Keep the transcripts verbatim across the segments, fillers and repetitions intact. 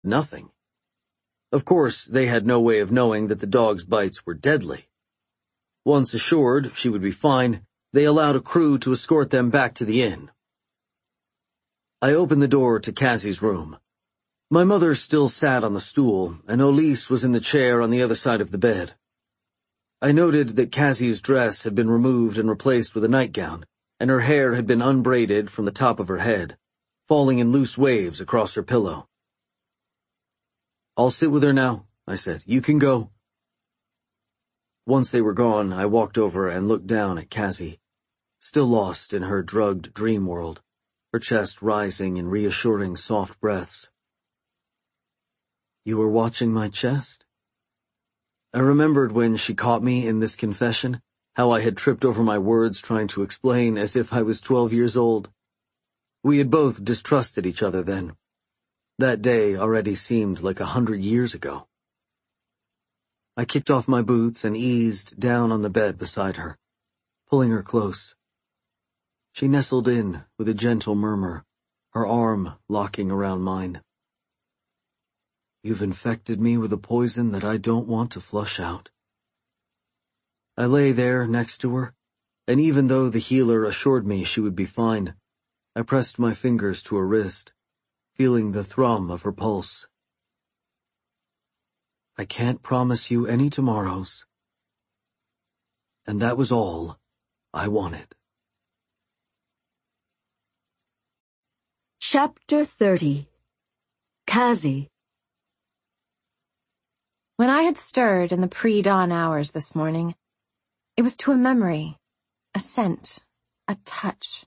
Nothing. Of course, they had no way of knowing that the dog's bites were deadly. Once assured she would be fine, they allowed a crew to escort them back to the inn. I opened the door to Cassie's room. My mother still sat on the stool, and Elise was in the chair on the other side of the bed. I noted that Cassie's dress had been removed and replaced with a nightgown, and her hair had been unbraided from the top of her head, falling in loose waves across her pillow. "I'll sit with her now," I said. "You can go." Once they were gone, I walked over and looked down at Cassie, still lost in her drugged dream world, her chest rising in reassuring soft breaths. "You were watching my chest?" I remembered when she caught me in this confession, how I had tripped over my words trying to explain as if I was twelve years old. We had both distrusted each other then. That day already seemed like a hundred years ago. I kicked off my boots and eased down on the bed beside her, pulling her close. She nestled in with a gentle murmur, her arm locking around mine. "You've infected me with a poison that I don't want to flush out." I lay there next to her, and even though the healer assured me she would be fine, I pressed my fingers to her wrist, feeling the thrum of her pulse. "I can't promise you any tomorrows." And that was all I wanted. Chapter thirty. Cassie. When I had stirred in the pre-dawn hours this morning, it was to a memory, a scent, a touch.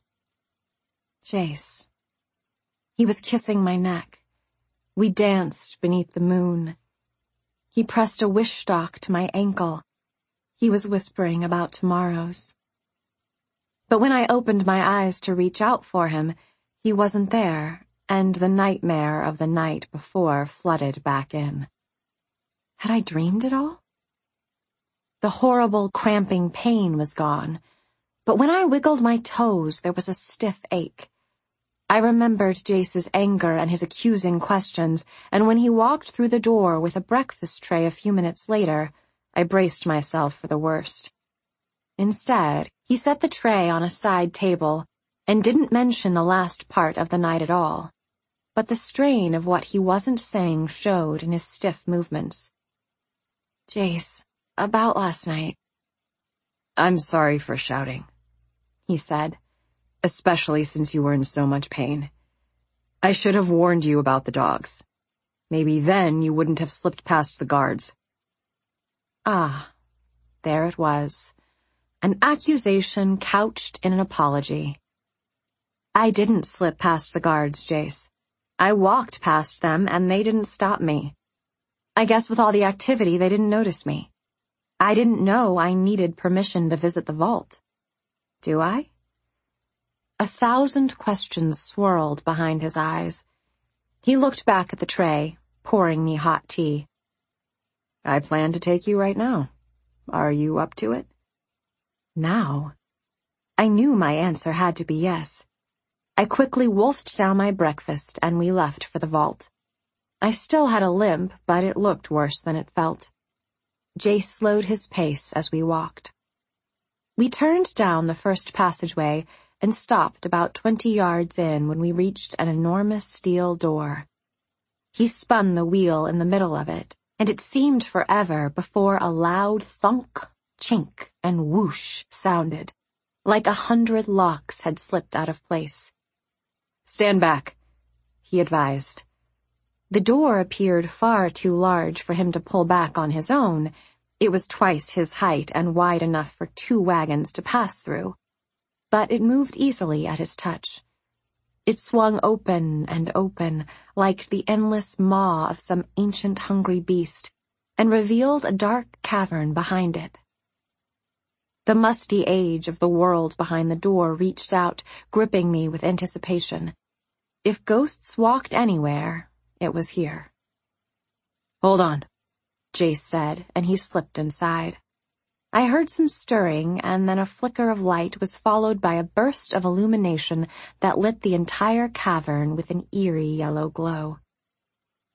Jace. He was kissing my neck. We danced beneath the moon. He pressed a wish stalk to my ankle. He was whispering about tomorrows. But when I opened my eyes to reach out for him, he wasn't there, and the nightmare of the night before flooded back in. Had I dreamed it all? The horrible, cramping pain was gone, but when I wiggled my toes, there was a stiff ache. I remembered Jace's anger and his accusing questions, and when he walked through the door with a breakfast tray a few minutes later, I braced myself for the worst. Instead, he set the tray on a side table and didn't mention the last part of the night at all, but the strain of what he wasn't saying showed in his stiff movements. "Jace, about last night." "I'm sorry for shouting," he said, "especially since you were in so much pain. I should have warned you about the dogs. Maybe then you wouldn't have slipped past the guards." Ah, there it was, an accusation couched in an apology. I didn't slip past the guards, Jace. I walked past them and they didn't stop me. I guess with all the activity they didn't notice me. I didn't know I needed permission to visit the vault. Do I? A thousand questions swirled behind his eyes. He looked back at the tray, pouring me hot tea. "I plan to take you right now. Are you up to it?" Now? I knew my answer had to be yes. I quickly wolfed down my breakfast and we left for the vault. I still had a limp, but it looked worse than it felt. Jace slowed his pace as we walked. We turned down the first passageway and stopped about twenty yards in when we reached an enormous steel door. He spun the wheel in the middle of it, and it seemed forever before a loud thunk, chink, and whoosh sounded, like a hundred locks had slipped out of place. "Stand back," he advised. The door appeared far too large for him to pull back on his own. It was twice his height and wide enough for two wagons to pass through. But it moved easily at his touch. It swung open and open, like the endless maw of some ancient hungry beast, and revealed a dark cavern behind it. The musty age of the world behind the door reached out, gripping me with anticipation. If ghosts walked anywhere, it was here. "Hold on," Jace said, and he slipped inside. I heard some stirring, and then a flicker of light was followed by a burst of illumination that lit the entire cavern with an eerie yellow glow.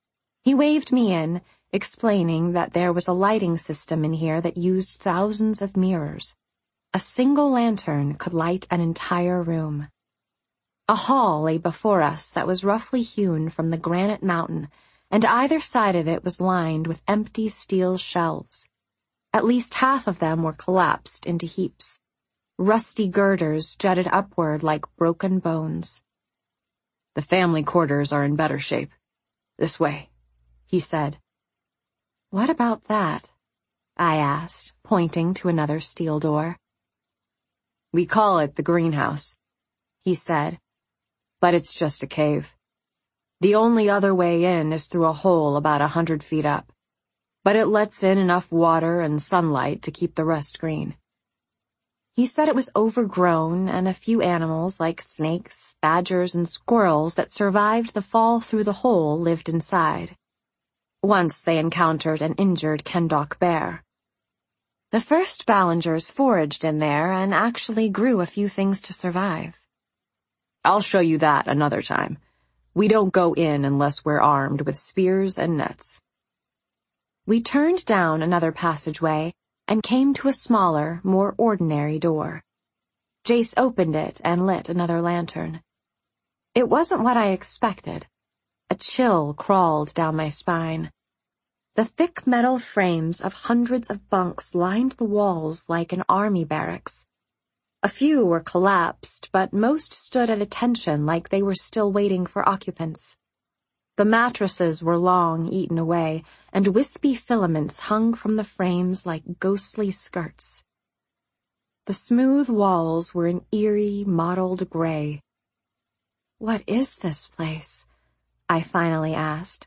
He waved me in, explaining that there was a lighting system in here that used thousands of mirrors. A single lantern could light an entire room. A hall lay before us that was roughly hewn from the granite mountain, and either side of it was lined with empty steel shelves. At least half of them were collapsed into heaps. Rusty girders jutted upward like broken bones. "The family quarters are in better shape. This way," he said. "What about that?" I asked, pointing to another steel door. "We call it the greenhouse," he said, "but it's just a cave. The only other way in is through a hole about a hundred feet up, but it lets in enough water and sunlight to keep the rest green." He said it was overgrown and a few animals like snakes, badgers, and squirrels that survived the fall through the hole lived inside. Once they encountered an injured Kendok bear. The first Ballingers foraged in there and actually grew a few things to survive. "I'll show you that another time. We don't go in unless we're armed with spears and nets." We turned down another passageway and came to a smaller, more ordinary door. Jace opened it and lit another lantern. It wasn't what I expected. A chill crawled down my spine. The thick metal frames of hundreds of bunks lined the walls like an army barracks. A few were collapsed, but most stood at attention like they were still waiting for occupants. The mattresses were long eaten away, and wispy filaments hung from the frames like ghostly skirts. The smooth walls were an eerie, mottled gray. "What is this place?" I finally asked.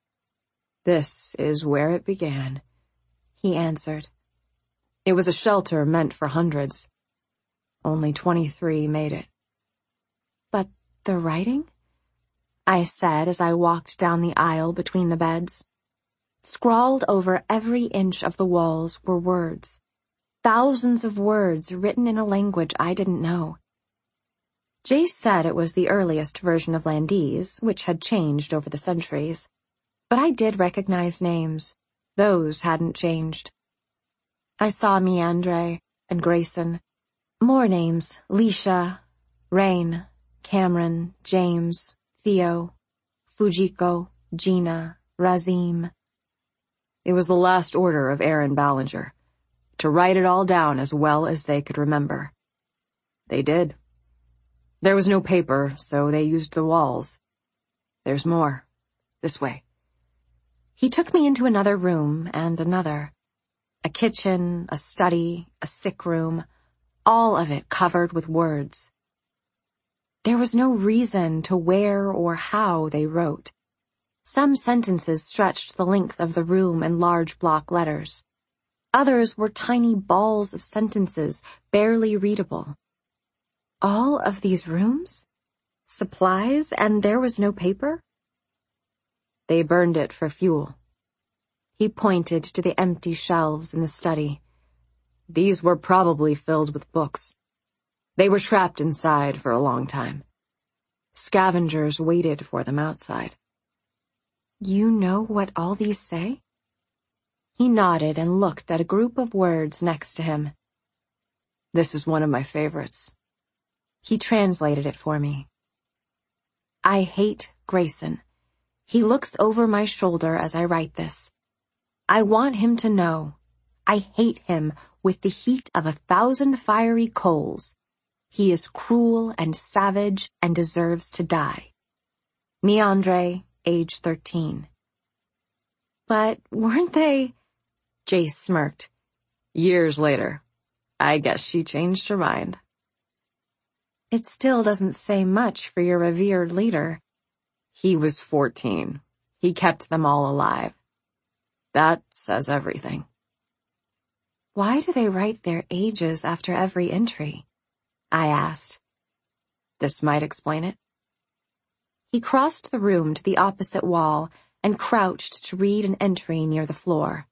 "This is where it began," he answered. "It was a shelter meant for hundreds. Only twenty-three made it." "But the writing?" I said as I walked down the aisle between the beds. Scrawled over every inch of the walls were words. Thousands of words written in a language I didn't know. Jace said it was the earliest version of Landese, which had changed over the centuries. But I did recognize names. Those hadn't changed. I saw Meandre and Grayson. More names: Leisha, Rain, Cameron, James, Theo, Fujiko, Gina, Razim. It was the last order of Aaron Ballinger, to write it all down as well as they could remember. They did. There was no paper, so they used the walls. There's more. This way. He took me into another room and another. A kitchen, a study, a sick room, all of it covered with words. There was no reason to where or how they wrote. Some sentences stretched the length of the room in large block letters. Others were tiny balls of sentences, barely readable. All of these rooms? Supplies, and there was no paper? They burned it for fuel. He pointed to the empty shelves in the study. These were probably filled with books. They were trapped inside for a long time. Scavengers waited for them outside. You know what all these say? He nodded and looked at a group of words next to him. This is one of my favorites. He translated it for me. I hate Grayson. He looks over my shoulder as I write this. I want him to know. I hate him with the heat of a thousand fiery coals. He is cruel and savage and deserves to die. Meandre, age thirteen. But weren't they... Jace smirked. Years later. I guess she changed her mind. It still doesn't say much for your revered leader. He was fourteen. He kept them all alive. That says everything. Why do they write their ages after every entry? I asked. This might explain it. He crossed the room to the opposite wall and crouched to read an entry near the floor.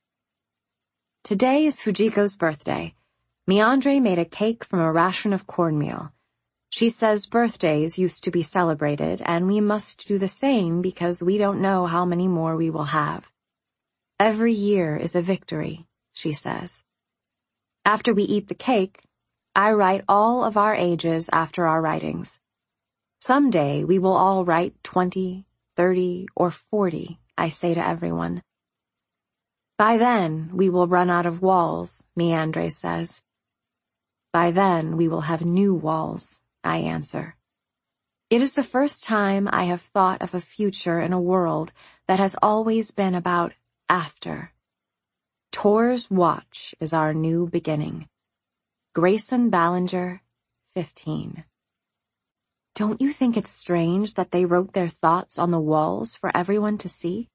Today is Fujiko's birthday. Meandre made a cake from a ration of cornmeal. She says birthdays used to be celebrated, and we must do the same because we don't know how many more we will have. Every year is a victory, she says. After we eat the cake, I write all of our ages after our writings. Someday we will all write twenty, thirty, or forty, I say to everyone. By then, we will run out of walls, Meandre says. By then, we will have new walls, I answer. It is the first time I have thought of a future in a world that has always been about after. Tor's watch is our new beginning. Grayson Ballinger, fifteen. Don't you think it's strange that they wrote their thoughts on the walls for everyone to see?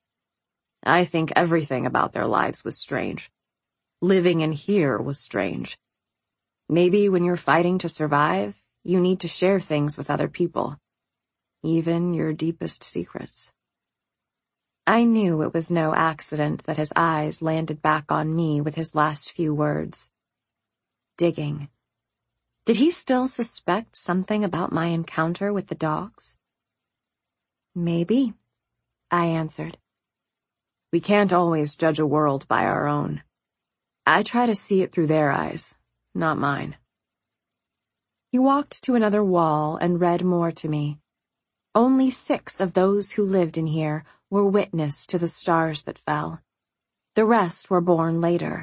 I think everything about their lives was strange. Living in here was strange. Maybe when you're fighting to survive, you need to share things with other people, even your deepest secrets. I knew it was no accident that his eyes landed back on me with his last few words. Digging. Did he still suspect something about my encounter with the dogs? Maybe, I answered. We can't always judge a world by our own. I try to see it through their eyes, not mine. He walked to another wall and read more to me. Only six of those who lived in here were witness to the stars that fell. The rest were born later.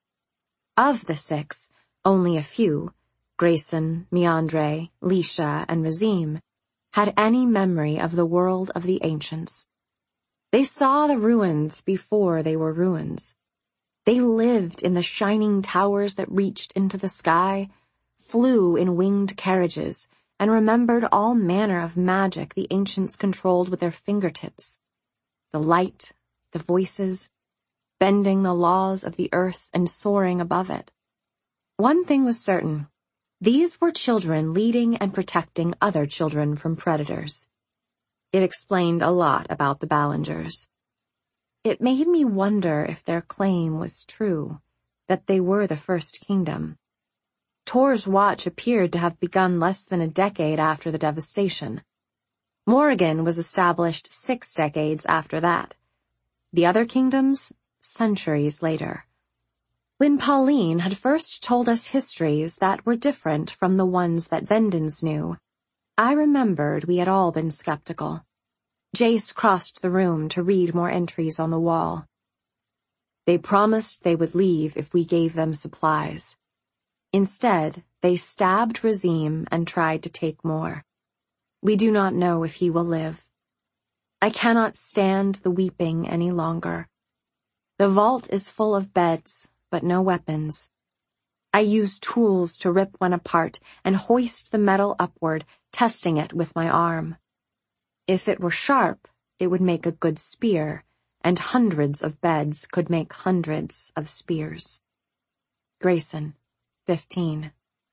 Of the six, only a few, Grayson, Meandre, Lisha, and Razim, had any memory of the world of the ancients. They saw the ruins before they were ruins. They lived in the shining towers that reached into the sky, flew in winged carriages, and remembered all manner of magic the ancients controlled with their fingertips. The light, the voices, bending the laws of the earth and soaring above it. One thing was certain. These were children leading and protecting other children from predators. It explained a lot about the Ballingers. It made me wonder if their claim was true, that they were the first kingdom. Tor's watch appeared to have begun less than a decade after the devastation. Morrigan was established six decades after that. The other kingdoms, centuries later. When Pauline had first told us histories that were different from the ones that Vendens knew, I remembered we had all been skeptical. Jace crossed the room to read more entries on the wall. They promised they would leave if we gave them supplies. Instead, they stabbed Razim and tried to take more. We do not know if he will live. I cannot stand the weeping any longer. The vault is full of beds, but no weapons. I use tools to rip one apart and hoist the metal upward, testing it with my arm. If it were sharp, it would make a good spear, and hundreds of beds could make hundreds of spears. Grayson, fifteen.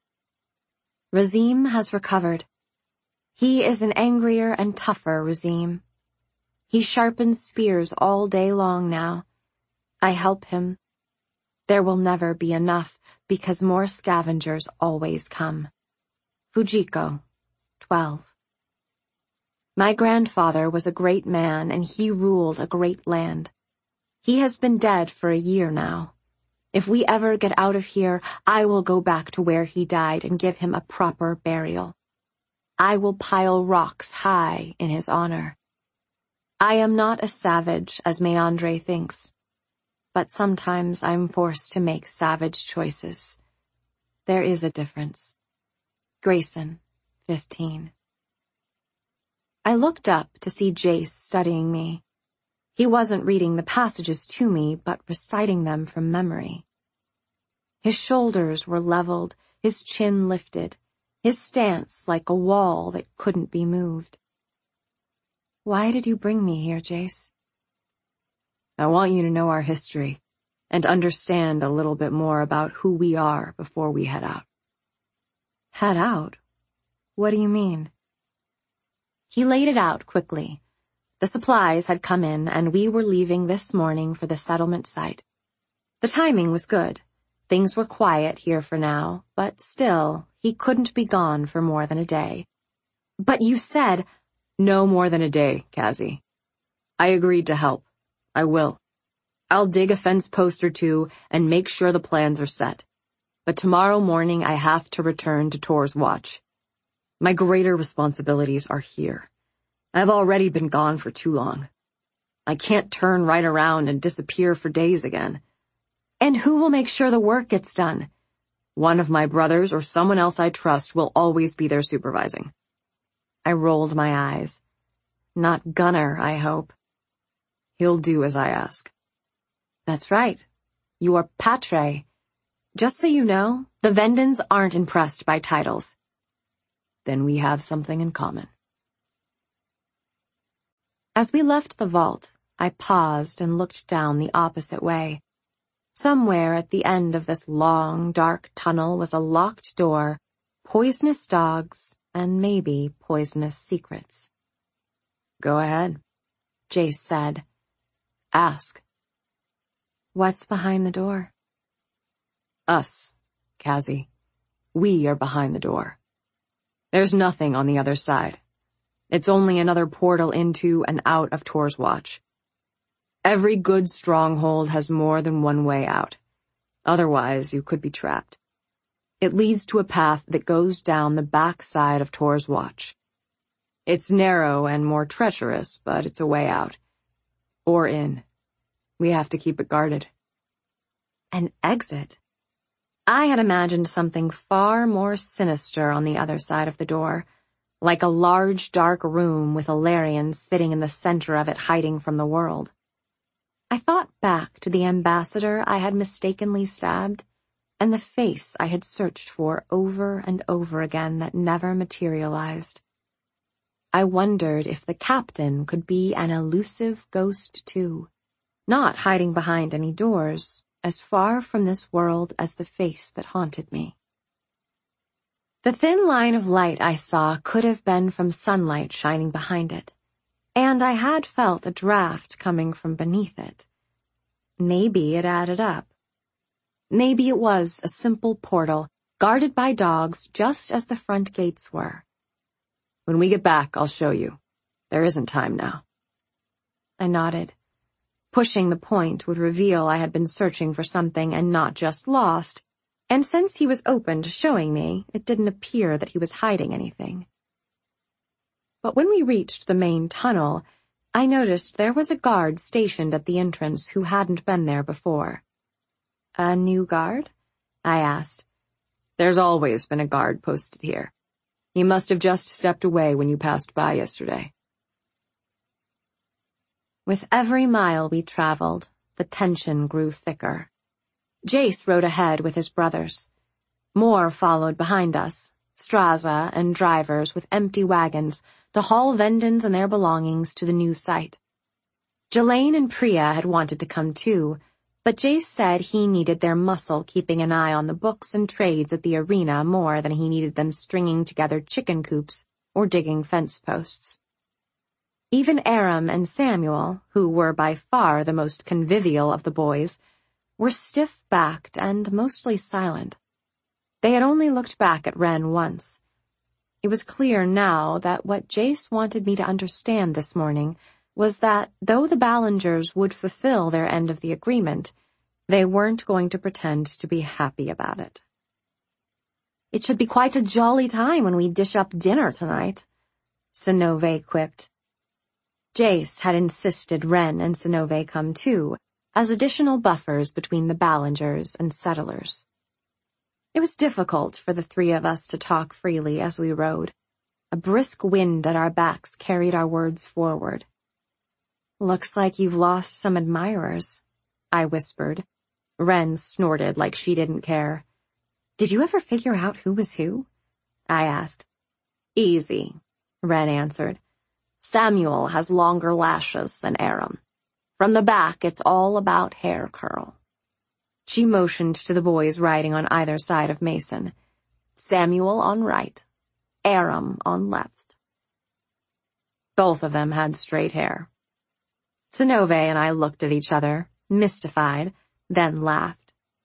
Razim has recovered. He is an angrier and tougher Razim. He sharpens spears all day long now. I help him. There will never be enough because more scavengers always come. Fujiko, twelve. My grandfather was a great man and he ruled a great land. He has been dead for a year now. If we ever get out of here, I will go back to where he died and give him a proper burial. I will pile rocks high in his honor. I am not a savage as Meandre thinks, but sometimes I'm forced to make savage choices. There is a difference. Grayson, fifteen. I looked up to see Jace studying me. He wasn't reading the passages to me, but reciting them from memory. His shoulders were leveled, his chin lifted, his stance like a wall that couldn't be moved. Why did you bring me here, Jace? I want you to know our history and understand a little bit more about who we are before we head out. Head out? What do you mean? He laid it out quickly. The supplies had come in and we were leaving this morning for the settlement site. The timing was good. Things were quiet here for now, but still, he couldn't be gone for more than a day. But you said— No more than a day, Cassie. I agreed to help. I will. I'll dig a fence post or two and make sure the plans are set. But tomorrow morning I have to return to Tor's watch. My greater responsibilities are here. I've already been gone for too long. I can't turn right around and disappear for days again. And who will make sure the work gets done? One of my brothers or someone else I trust will always be there supervising. I rolled my eyes. Not Gunnar, I hope. He'll do as I ask. That's right. You're Patre. Just so you know, the Vendens aren't impressed by titles. Then we have something in common. As we left the vault, I paused and looked down the opposite way. Somewhere at the end of this long, dark tunnel was a locked door, poisonous dogs, and maybe poisonous secrets. Go ahead, Jace said. Ask. What's behind the door? Us, Cassie. We are behind the door. There's nothing on the other side. It's only another portal into and out of Tor's watch. Every good stronghold has more than one way out. Otherwise, you could be trapped. It leads to a path that goes down the back side of Tor's watch. It's narrow and more treacherous, but it's a way out. Or in. We have to keep it guarded. An exit? I had imagined something far more sinister on the other side of the door, like a large dark room with a Larian sitting in the center of it hiding from the world. I thought back to the ambassador I had mistakenly stabbed, and the face I had searched for over and over again that never materialized. I wondered if the captain could be an elusive ghost too, not hiding behind any doors, as far from this world as the face that haunted me. The thin line of light I saw could have been from sunlight shining behind it, and I had felt a draft coming from beneath it. Maybe it added up. Maybe it was a simple portal, guarded by dogs just as the front gates were. When we get back, I'll show you. There isn't time now. I nodded. Pushing the point would reveal I had been searching for something and not just lost, and since he was open to showing me, it didn't appear that he was hiding anything. But when we reached the main tunnel, I noticed there was a guard stationed at the entrance who hadn't been there before. A new guard? I asked. There's always been a guard posted here. He must have just stepped away when you passed by yesterday. With every mile we traveled, the tension grew thicker. Jace rode ahead with his brothers. More followed behind us, Straza and drivers with empty wagons to haul Vendens and their belongings to the new site. Jelaine and Priya had wanted to come too, but Jace said he needed their muscle keeping an eye on the books and trades at the arena more than he needed them stringing together chicken coops or digging fence posts. Even Aram and Samuel, who were by far the most convivial of the boys, were stiff-backed and mostly silent. They had only looked back at Ren once. It was clear now that what Jace wanted me to understand this morning was that, though the Ballingers would fulfill their end of the agreement, they weren't going to pretend to be happy about it. "It should be quite a jolly time when we dish up dinner tonight," Sinove quipped. Jace had insisted Ren and Sinove come too, as additional buffers between the Ballingers and settlers. It was difficult for the three of us to talk freely as we rode. A brisk wind at our backs carried our words forward. "Looks like you've lost some admirers," I whispered. Ren snorted like she didn't care. "Did you ever figure out who was who?" I asked. "Easy," Ren answered. "Samuel has longer lashes than Aram. From the back, it's all about hair curl." She motioned to the boys riding on either side of Mason. Samuel on right, Aram on left. Both of them had straight hair. Sinove and I looked at each other, mystified, then laughed.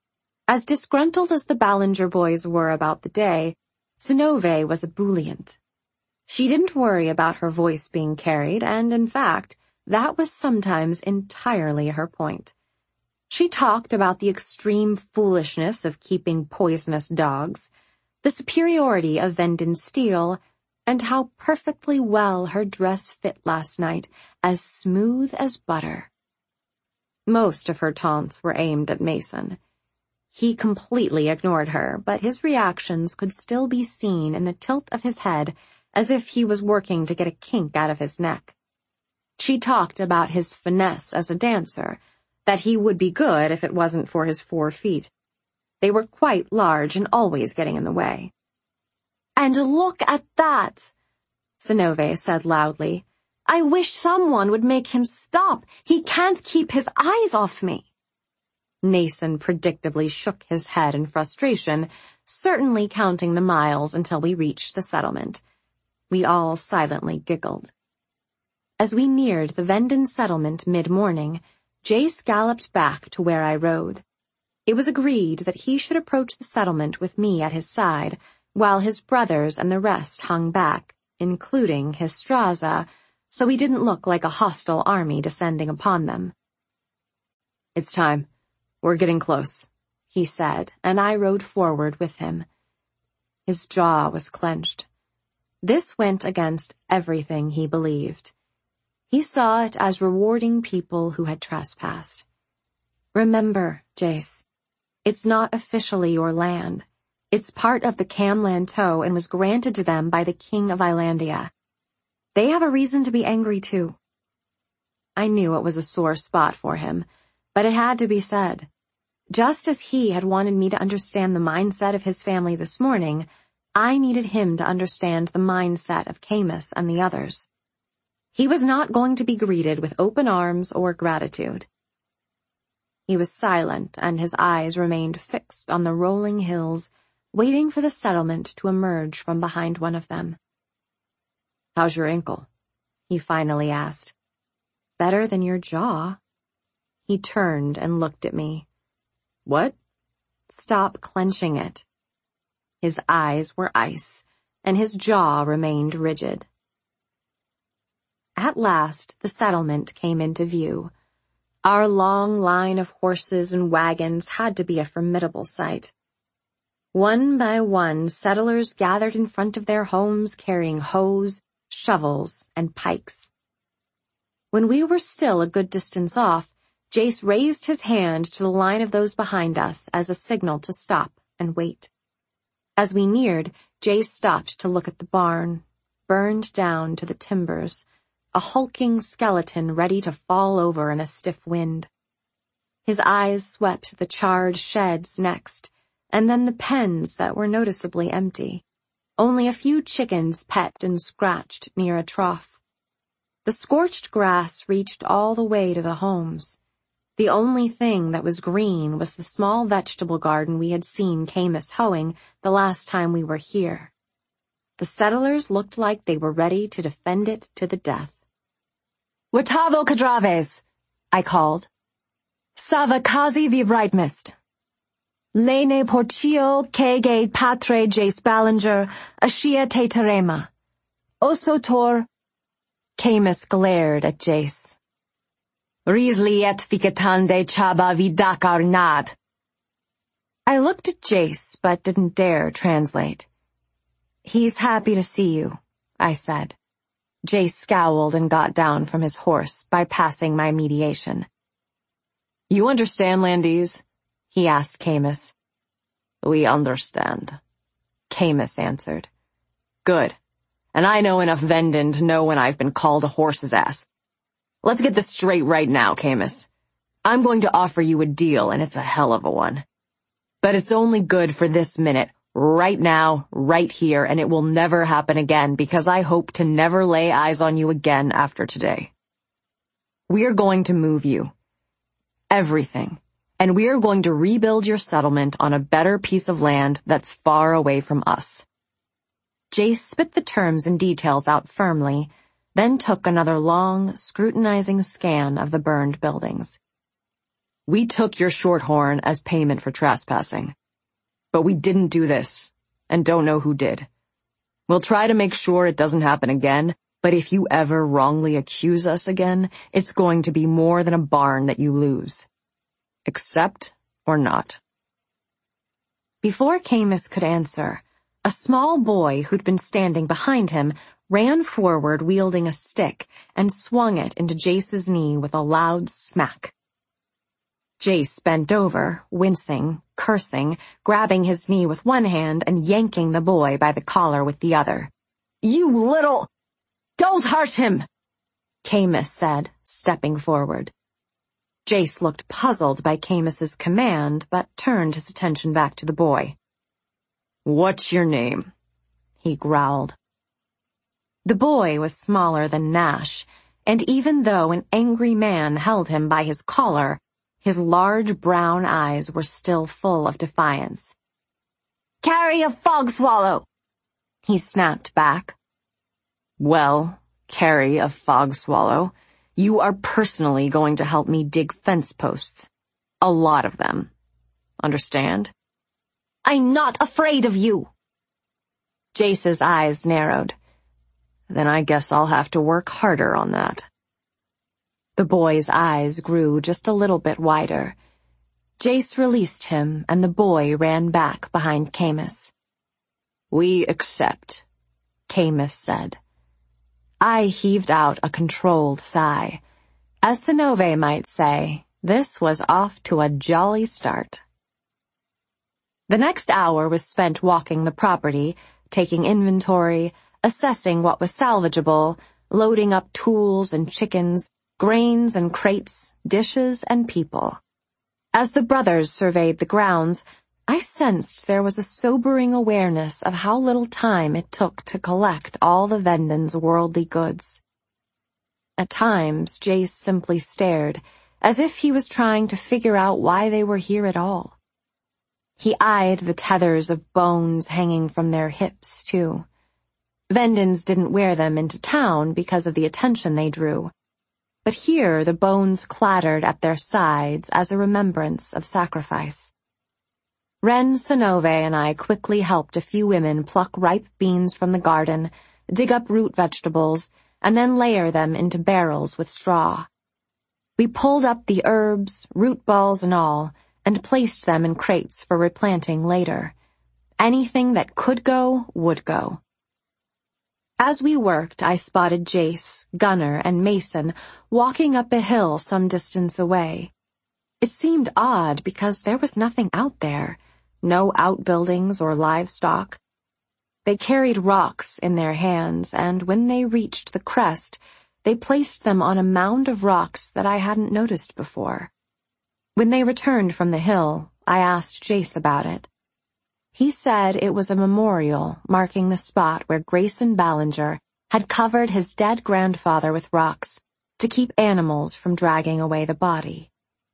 As disgruntled as the Ballinger boys were about the day, Synnöve was ebullient. She didn't worry about her voice being carried, and in fact, that was sometimes entirely her point. She talked about the extreme foolishness of keeping poisonous dogs, the superiority of Vendon steel, and how perfectly well her dress fit last night, as smooth as butter. Most of her taunts were aimed at Mason. He completely ignored her, but his reactions could still be seen in the tilt of his head, as if he was working to get a kink out of his neck. She talked about his finesse as a dancer, that he would be good if it wasn't for his four feet. They were quite large and always getting in the way. "And look at that," Synnöve said loudly. "I wish someone would make him stop. He can't keep his eyes off me." Nason predictably shook his head in frustration, certainly counting the miles until we reached the settlement. We all silently giggled. As we neared the Vendon settlement mid-morning, Jace galloped back to where I rode. It was agreed that he should approach the settlement with me at his side, while his brothers and the rest hung back, including his Straza, so we didn't look like a hostile army descending upon them. "It's time. We're getting close," he said, and I rode forward with him. His jaw was clenched. This went against everything he believed. He saw it as rewarding people who had trespassed. "Remember, Jace, it's not officially your land. It's part of the Cam Lanteau and was granted to them by the King of Islandia. They have a reason to be angry too." I knew it was a sore spot for him, but it had to be said. Just as he had wanted me to understand the mindset of his family this morning, I needed him to understand the mindset of Camus and the others. He was not going to be greeted with open arms or gratitude. He was silent, and his eyes remained fixed on the rolling hills, waiting for the settlement to emerge from behind one of them. "How's your ankle?" he finally asked. "Better than your jaw." He turned and looked at me. "What?" "Stop clenching it." His eyes were ice, and his jaw remained rigid. At last, the settlement came into view. Our long line of horses and wagons had to be a formidable sight. One by one, settlers gathered in front of their homes carrying hoes, shovels, and pikes. When we were still a good distance off, Jace raised his hand to the line of those behind us as a signal to stop and wait. As we neared, Jace stopped to look at the barn, burned down to the timbers, a hulking skeleton ready to fall over in a stiff wind. His eyes swept the charred sheds next, and then the pens that were noticeably empty. Only a few chickens pecked and scratched near a trough. The scorched grass reached all the way to the homes. The only thing that was green was the small vegetable garden we had seen Camus hoeing the last time we were here. The settlers looked like they were ready to defend it to the death. "Watavo Cadraves," I called. "Sava kazi vi brightmist. Lene porcio kege patre Jace Ballinger, ashia te terema. Osotor." Camus glared at Jace. "Riesli et ficatande chaba vidakar nad." I looked at Jace, but didn't dare translate. "He's happy to see you," I said. Jace scowled and got down from his horse, bypassing my mediation. "You understand Landese?" he asked Camus. "We understand," Camus answered. "Good. And I know enough Vendon to know when I've been called a horse's ass. Let's get this straight right now, Camus. I'm going to offer you a deal, and it's a hell of a one. But it's only good for this minute, right now, right here, and it will never happen again because I hope to never lay eyes on you again after today. We're going to move you. Everything. And we're going to rebuild your settlement on a better piece of land that's far away from us." Jace spit the terms and details out firmly, then took another long, scrutinizing scan of the burned buildings. We took your shorthorn as payment for trespassing. But we didn't do this, and don't know who did. We'll try to make sure it doesn't happen again, but if you ever wrongly accuse us again, it's going to be more than a barn that you lose. Accept or not. Before Camus could answer, a small boy who'd been standing behind him ran forward wielding a stick and swung it into Jace's knee with a loud smack. Jace bent over, wincing, cursing, grabbing his knee with one hand and yanking the boy by the collar with the other. "You little... Don't hurt him!" Camus said, stepping forward. Jace looked puzzled by Camus's command, but turned his attention back to the boy. "What's your name?" he growled. The boy was smaller than Nash, and even though an angry man held him by his collar, his large brown eyes were still full of defiance. "Carry a fog swallow," he snapped back. "Well, Carrie of Fog Swallow, you are personally going to help me dig fence posts. A lot of them. Understand?" "I'm not afraid of you." Jace's eyes narrowed. "Then I guess I'll have to work harder on that." The boy's eyes grew just a little bit wider. Jace released him, and the boy ran back behind Camus. "We accept," Camus said. I heaved out a controlled sigh. As Sonove might say, this was off to a jolly start. The next hour was spent walking the property, taking inventory, assessing what was salvageable, loading up tools and chickens, grains and crates, dishes and people. As the brothers surveyed the grounds, I sensed there was a sobering awareness of how little time it took to collect all the Venden's worldly goods. At times, Jace simply stared, as if he was trying to figure out why they were here at all. He eyed the tethers of bones hanging from their hips, too. Vendens didn't wear them into town because of the attention they drew, but here the bones clattered at their sides as a remembrance of sacrifice. Ren, Sonove, and I quickly helped a few women pluck ripe beans from the garden, dig up root vegetables, and then layer them into barrels with straw. We pulled up the herbs, root balls and all, and placed them in crates for replanting later. Anything that could go, would go. As we worked, I spotted Jace, Gunnar, and Mason walking up a hill some distance away. It seemed odd because there was nothing out there, no outbuildings or livestock. They carried rocks in their hands, and when they reached the crest, they placed them on a mound of rocks that I hadn't noticed before. When they returned from the hill, I asked Jace about it. He said it was a memorial marking the spot where Grayson Ballinger had covered his dead grandfather with rocks to keep animals from dragging away the body.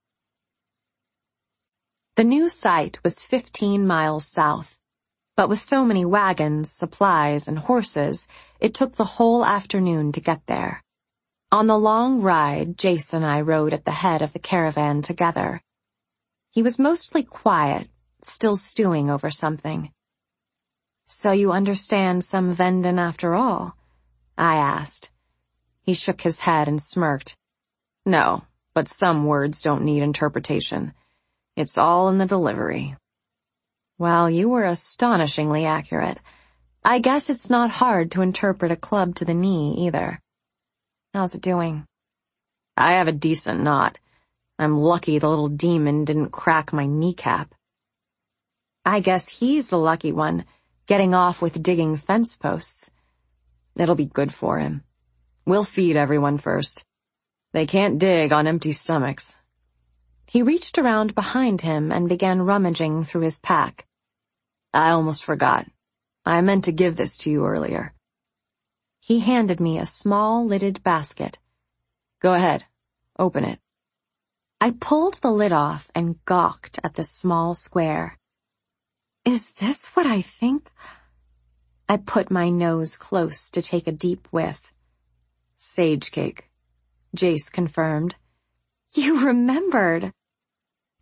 The new site was fifteen miles south, but with so many wagons, supplies, and horses, it took the whole afternoon to get there. On the long ride, Jace and I rode at the head of the caravan together. He was mostly quiet, still stewing over something. "So you understand some Venden after all?" I asked. He shook his head and smirked. "No, but some words don't need interpretation. It's all in the delivery." "Well, you were astonishingly accurate. I guess it's not hard to interpret a club to the knee, either. How's it doing?" "I have a decent knot. I'm lucky the little demon didn't crack my kneecap." "I guess he's the lucky one, getting off with digging fence posts." "It'll be good for him. We'll feed everyone first. They can't dig on empty stomachs." He reached around behind him and began rummaging through his pack. "I almost forgot. I meant to give this to you earlier." He handed me a small lidded basket. "Go ahead. Open it." I pulled the lid off and gawked at the small square. "Is this what I think?" I put my nose close to take a deep whiff. "Sage cake," Jace confirmed. "You remembered."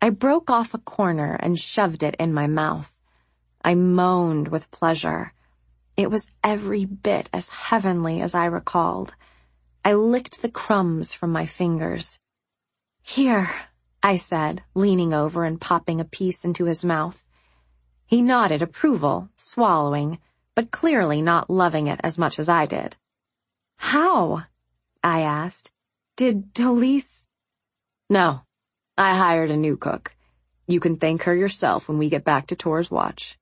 I broke off a corner and shoved it in my mouth. I moaned with pleasure. It was every bit as heavenly as I recalled. I licked the crumbs from my fingers. "Here," I said, leaning over and popping a piece into his mouth. He nodded approval, swallowing, but clearly not loving it as much as I did. "How?" I asked. "Did Dolise—" "No, I hired a new cook. You can thank her yourself when we get back to Tor's watch."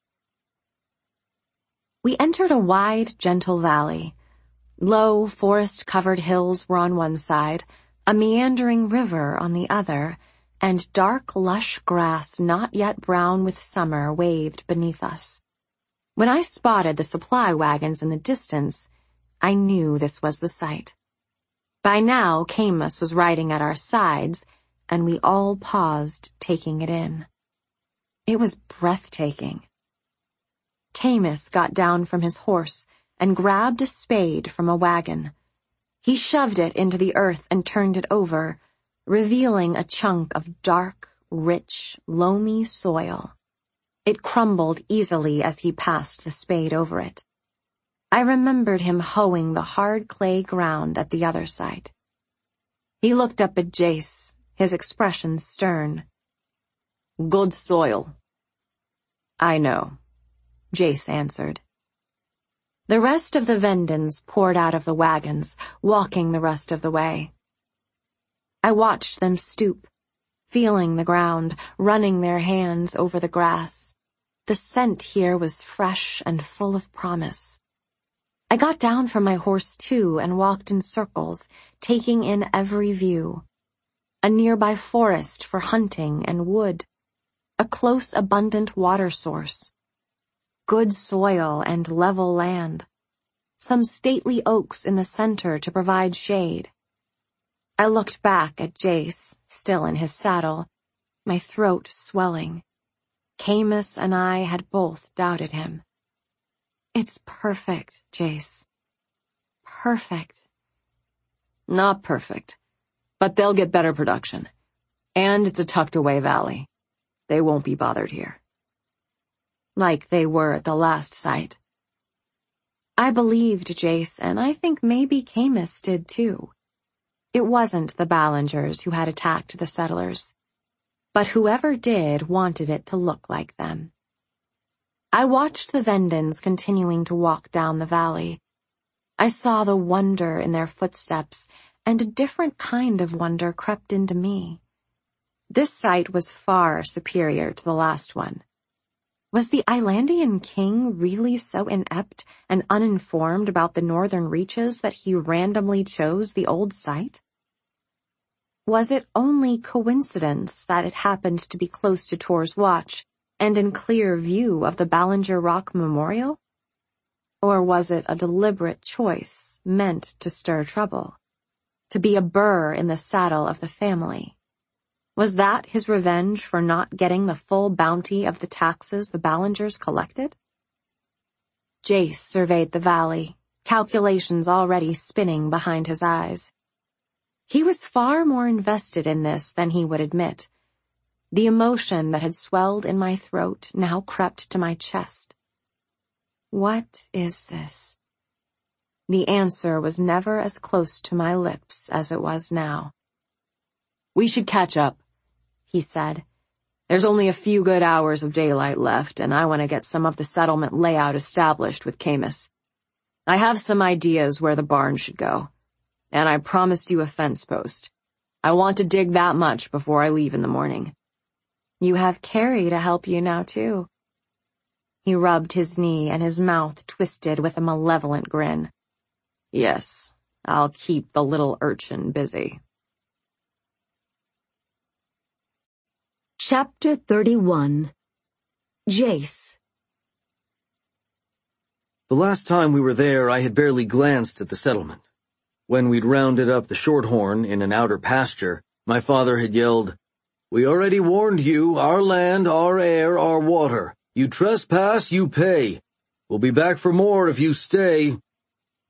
We entered a wide, gentle valley. Low, forest-covered hills were on one side, a meandering river on the other, and dark, lush grass not yet brown with summer waved beneath us. When I spotted the supply wagons in the distance, I knew this was the site. By now, Camus was riding at our sides, and we all paused, taking it in. It was breathtaking. Camus got down from his horse and grabbed a spade from a wagon. He shoved it into the earth and turned it over, revealing a chunk of dark, rich, loamy soil. It crumbled easily as he passed the spade over it. I remembered him hoeing the hard clay ground at the other side. He looked up at Jace, his expression stern. "Good soil." "I know," Jace answered. The rest of the Vendans poured out of the wagons, walking the rest of the way. I watched them stoop, feeling the ground, running their hands over the grass. The scent here was fresh and full of promise. I got down from my horse too and walked in circles, taking in every view. A nearby forest for hunting and wood. A close, abundant water source. Good soil and level land. Some stately oaks in the center to provide shade. I looked back at Jace, still in his saddle, my throat swelling. Camus and I had both doubted him. "It's perfect, Jace. Perfect." "Not perfect, but they'll get better production. And it's a tucked-away valley. They won't be bothered here." Like they were at the last site. I believed Jace, and I think maybe Camus did too. It wasn't the Ballingers who had attacked the settlers, but whoever did wanted it to look like them. I watched the Vendans continuing to walk down the valley. I saw the wonder in their footsteps, and a different kind of wonder crept into me. This sight was far superior to the last one. Was the Islandian king really so inept and uninformed about the northern reaches that he randomly chose the old site? Was it only coincidence that it happened to be close to Tor's watch and in clear view of the Ballinger Rock Memorial? Or was it a deliberate choice meant to stir trouble? To be a burr in the saddle of the family? Was that his revenge for not getting the full bounty of the taxes the Ballingers collected? Jace surveyed the valley, calculations already spinning behind his eyes. He was far more invested in this than he would admit. The emotion that had swelled in my throat now crept to my chest. What is this? The answer was never as close to my lips as it was now. "We should catch up," he said. "There's only a few good hours of daylight left, and I want to get some of the settlement layout established with Camus. I have some ideas where the barn should go, and I promised you a fence post. I want to dig that much before I leave in the morning." "You have Carrie to help you now, too." He rubbed his knee and his mouth twisted with a malevolent grin. "Yes, I'll keep the little urchin busy." Chapter thirty-one. Jace. The last time we were there, I had barely glanced at the settlement. When we'd rounded up the shorthorn in an outer pasture, my father had yelled, "We already warned you, our land, our air, our water. You trespass, you pay. We'll be back for more if you stay."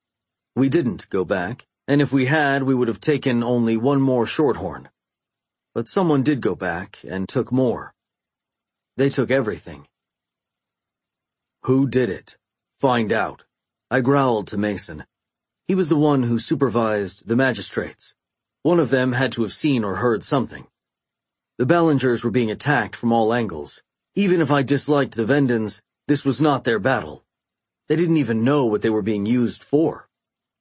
We didn't go back, and if we had, we would have taken only one more shorthorn. but someone did go back and took more. They took everything. Who did it? Find out. I growled to Mason. He was the one who supervised the magistrates. One of them had to have seen or heard something. The Ballingers were being attacked from all angles. Even if I disliked the Vendens, this was not their battle. They didn't even know what they were being used for.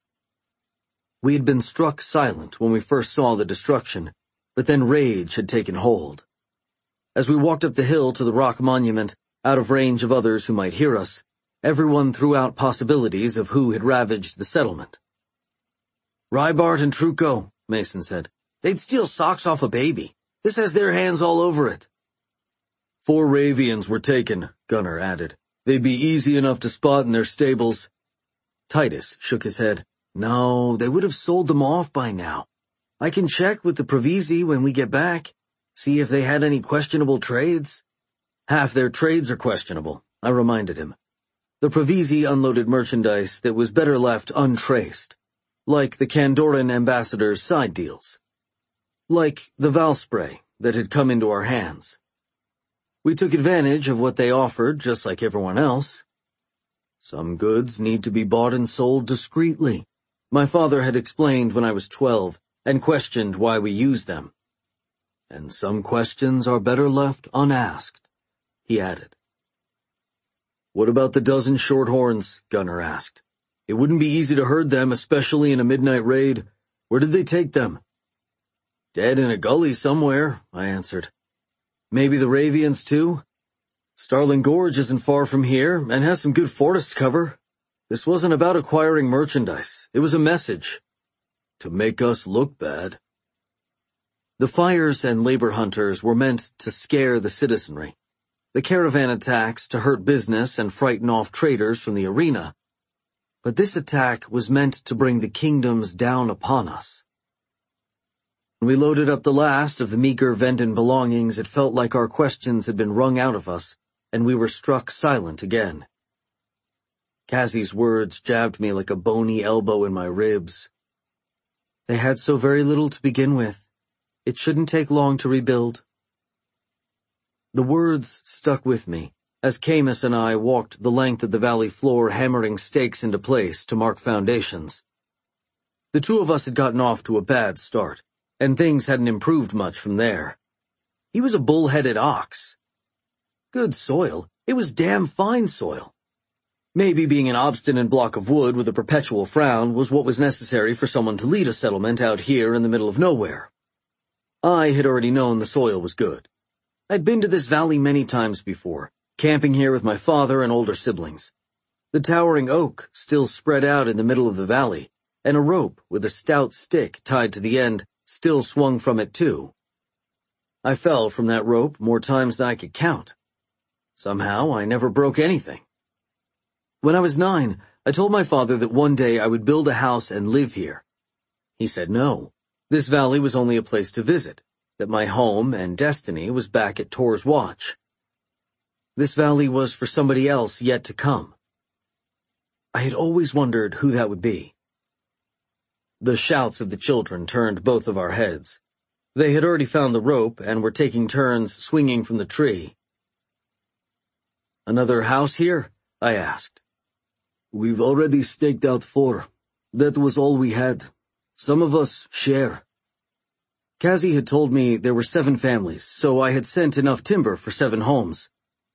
We had been struck silent when we first saw the destruction, but then rage had taken hold. As we walked up the hill to the rock monument, out of range of others who might hear us, everyone threw out possibilities of who had ravaged the settlement. Rybart and Truco, Mason said. They'd steal socks off a baby. This has their hands all over it. Four Ravians were taken, Gunnar added. They'd be easy enough to spot in their stables. Titus shook his head. No, they would have sold them off by now. I can check with the Provisi when we get back, see if they had any questionable trades. Half their trades are questionable, I reminded him. The Provisi unloaded merchandise that was better left untraced, like the Candoran ambassador's side deals. Like the Valspray that had come into our hands. We took advantage of what they offered just like everyone else. Some goods need to be bought and sold discreetly. My father had explained when I was twelve and questioned why we used them. And some questions are better left unasked, he added. What about the dozen shorthorns? Gunnar asked. It wouldn't be easy to herd them, especially in a midnight raid. Where did they take them? Dead in a gully somewhere, I answered. Maybe the Ravians too? Starling Gorge isn't far from here and has some good forest cover. This wasn't about acquiring merchandise. It was a message. To make us look bad. The fires and labor hunters were meant to scare the citizenry. The caravan attacks to hurt business and frighten off traders from the arena. But this attack was meant to bring the kingdoms down upon us. When we loaded up the last of the meager Venden belongings, it felt like our questions had been wrung out of us, and we were struck silent again. Cassie's words jabbed me like a bony elbow in my ribs. They had so very little to begin with. It shouldn't take long to rebuild. The words stuck with me, as Camus and I walked the length of the valley floor hammering stakes into place to mark foundations. The two of us had gotten off to a bad start, and things hadn't improved much from there. He was a bull-headed ox. Good soil. It was damn fine soil. Maybe being an obstinate block of wood with a perpetual frown was what was necessary for someone to lead a settlement out here in the middle of nowhere. I had already known the soil was good. I'd been to this valley many times before, camping here with my father and older siblings. The towering oak still spread out in the middle of the valley, and a rope with a stout stick tied to the end still swung from it too. I fell from that rope more times than I could count. Somehow I never broke anything. When I was nine, I told my father that one day I would build a house and live here. He said no. This valley was only a place to visit, that my home and destiny was back at Tor's Watch. This valley was for somebody else yet to come. I had always wondered who that would be. The shouts of the children turned both of our heads. They had already found the rope and were taking turns swinging from the tree. Another house here? I asked. We've already staked out four. That was all we had. Some of us share. Cassie had told me there were seven families, so I had sent enough timber for seven homes.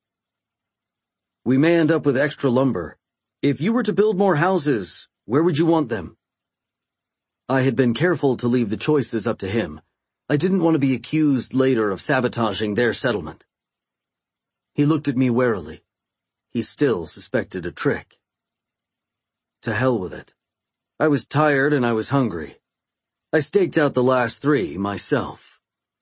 We may end up with extra lumber. If you were to build more houses, where would you want them? I had been careful to leave the choices up to him. I didn't want to be accused later of sabotaging their settlement. He looked at me warily. He still suspected a trick. To hell with it. I was tired and I was hungry. I staked out the last three myself.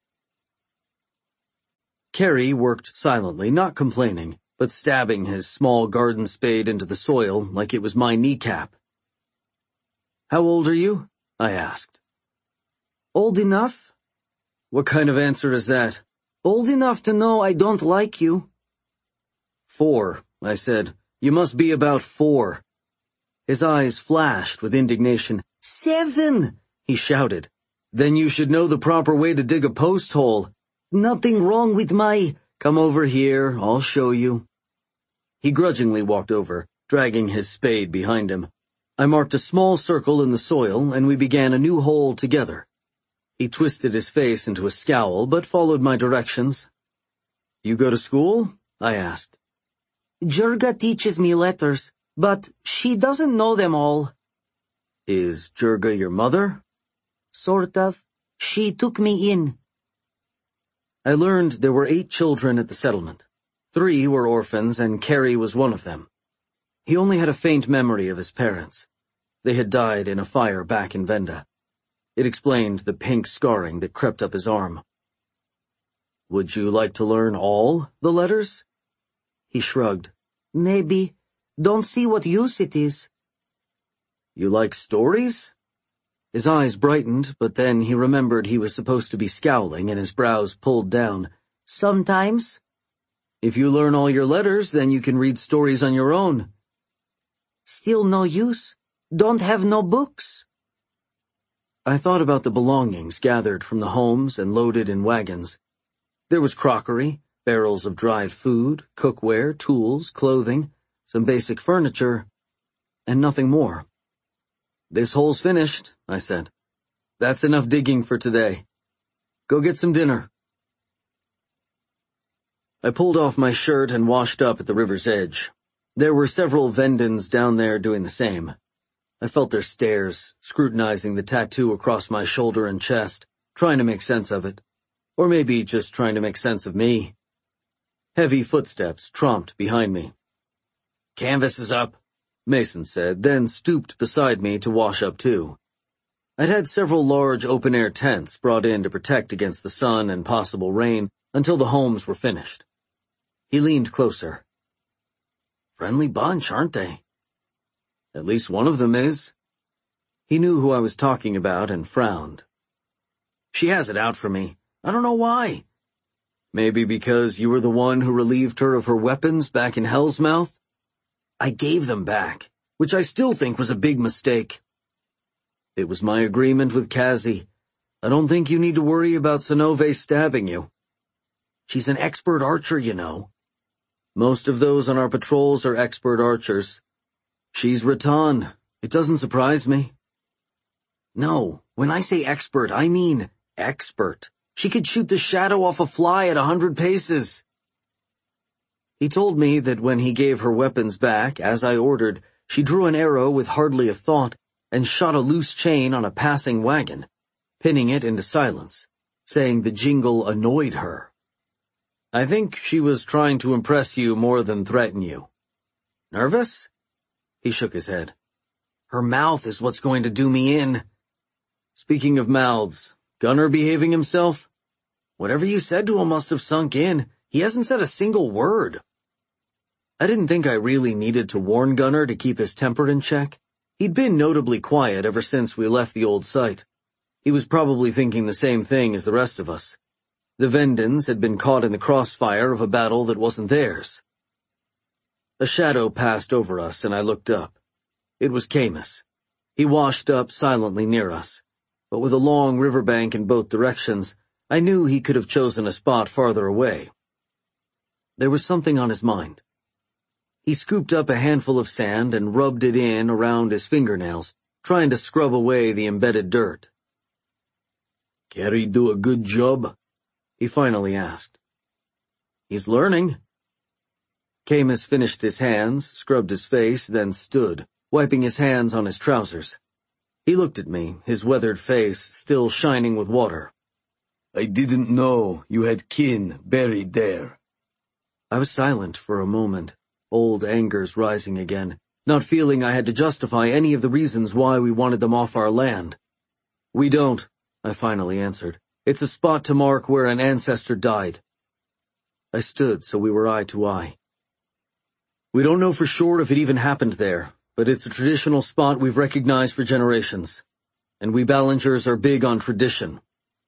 Kerry worked silently, not complaining, but stabbing his small garden spade into the soil like it was my kneecap. How old are you? I asked. Old enough? What kind of answer is that? Old enough to know I don't like you. Four, I said. You must be about four. His eyes flashed with indignation. Seven, he shouted. Then you should know the proper way to dig a post hole. Nothing wrong with my... Come over here, I'll show you. He grudgingly walked over, dragging his spade behind him. I marked a small circle in the soil, and we began a new hole together. He twisted his face into a scowl, but followed my directions. You go to school? I asked. Jurga teaches me letters, but she doesn't know them all. Is Jurga your mother? Sort of. She took me in. I learned there were eight children at the settlement. Three were orphans, and Kerry was one of them. He only had a faint memory of his parents. They had died in a fire back in Venda. It explained the pink scarring that crept up his arm. Would you like to learn all the letters? He shrugged. Maybe. Don't see what use it is. You like stories? His eyes brightened, but then he remembered he was supposed to be scowling and his brows pulled down. Sometimes. If you learn all your letters, then you can read stories on your own. Still no use. Don't have no books. I thought about the belongings gathered from the homes and loaded in wagons. There was crockery, barrels of dried food, cookware, tools, clothing, some basic furniture, and nothing more. This hole's finished, I said. That's enough digging for today. Go get some dinner. I pulled off my shirt and washed up at the river's edge. There were several Vendans down there doing the same. I felt their stares, scrutinizing the tattoo across my shoulder and chest, trying to make sense of it. Or maybe just trying to make sense of me. Heavy footsteps tromped behind me. Canvas is up, Mason said, then stooped beside me to wash up too. I'd had several large open-air tents brought in to protect against the sun and possible rain until the homes were finished. He leaned closer. Friendly bunch, aren't they? At least one of them is. He knew who I was talking about and frowned. She has it out for me. I don't know why. Maybe because you were the one who relieved her of her weapons back in Hell's Mouth? I gave them back, which I still think was a big mistake. It was my agreement with Kazi. I don't think you need to worry about Sonove stabbing you. She's an expert archer, you know. Most of those on our patrols are expert archers. She's Rattan. It doesn't surprise me. No, when I say expert, I mean expert. She could shoot the shadow off a fly at a hundred paces. He told me that when he gave her weapons back, as I ordered, she drew an arrow with hardly a thought and shot a loose chain on a passing wagon, pinning it into silence, saying the jingle annoyed her. I think she was trying to impress you more than threaten you. Nervous? He shook his head. Her mouth is what's going to do me in. Speaking of mouths, Gunnar behaving himself? Whatever you said to him must have sunk in. He hasn't said a single word. I didn't think I really needed to warn Gunnar to keep his temper in check. He'd been notably quiet ever since we left the old site. He was probably thinking the same thing as the rest of us. The Vendans had been caught in the crossfire of a battle that wasn't theirs. A shadow passed over us, and I looked up. It was Camus. He washed up silently near us, but with a long riverbank in both directions, I knew he could have chosen a spot farther away. There was something on his mind. He scooped up a handful of sand and rubbed it in around his fingernails, trying to scrub away the embedded dirt. Kerry do a good job? He finally asked. He's learning. Camus finished his hands, scrubbed his face, then stood, wiping his hands on his trousers. He looked at me, his weathered face still shining with water. I didn't know you had kin buried there. I was silent for a moment, old angers rising again, not feeling I had to justify any of the reasons why we wanted them off our land. We don't, I finally answered. It's a spot to mark where an ancestor died. I stood so we were eye to eye. We don't know for sure if it even happened there, but it's a traditional spot we've recognized for generations, and we Ballingers are big on tradition.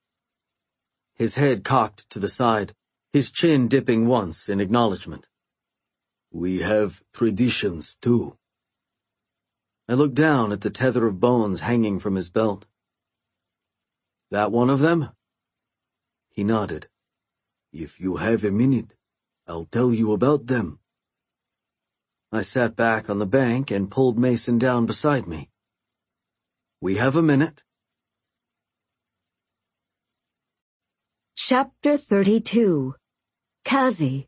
His head cocked to the side, his chin dipping once in acknowledgement. We have traditions, too. I looked down at the tether of bones hanging from his belt. That one of them? He nodded. If you have a minute, I'll tell you about them. I sat back on the bank and pulled Mason down beside me. We have a minute. Chapter thirty-two. Kazi.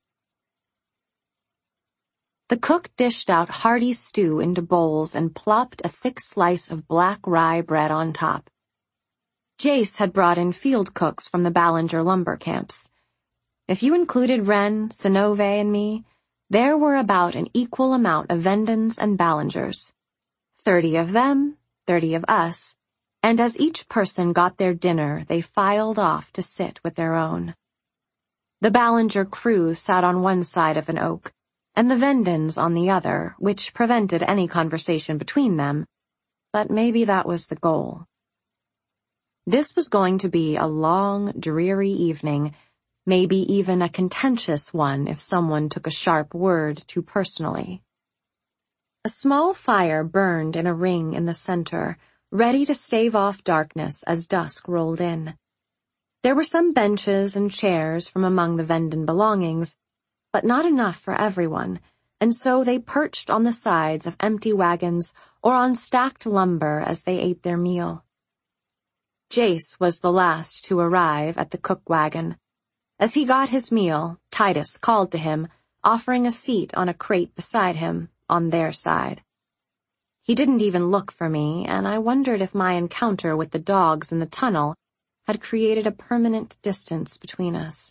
The cook dished out hearty stew into bowls and plopped a thick slice of black rye bread on top. Jace had brought in field cooks from the Ballinger lumber camps. If you included Wren, Sinove, and me, there were about an equal amount of Vendens and Ballingers. Thirty of them, thirty of us, and as each person got their dinner, they filed off to sit with their own. The Ballinger crew sat on one side of an oak, and the Vendens on the other, which prevented any conversation between them, but maybe that was the goal. This was going to be a long, dreary evening, maybe even a contentious one if someone took a sharp word too personally. A small fire burned in a ring in the center, ready to stave off darkness as dusk rolled in. There were some benches and chairs from among the Venden belongings, but not enough for everyone, and so they perched on the sides of empty wagons or on stacked lumber as they ate their meal. Jace was the last to arrive at the cook wagon. As he got his meal, Titus called to him, offering a seat on a crate beside him, on their side. He didn't even look for me, and I wondered if my encounter with the dogs in the tunnel had created a permanent distance between us.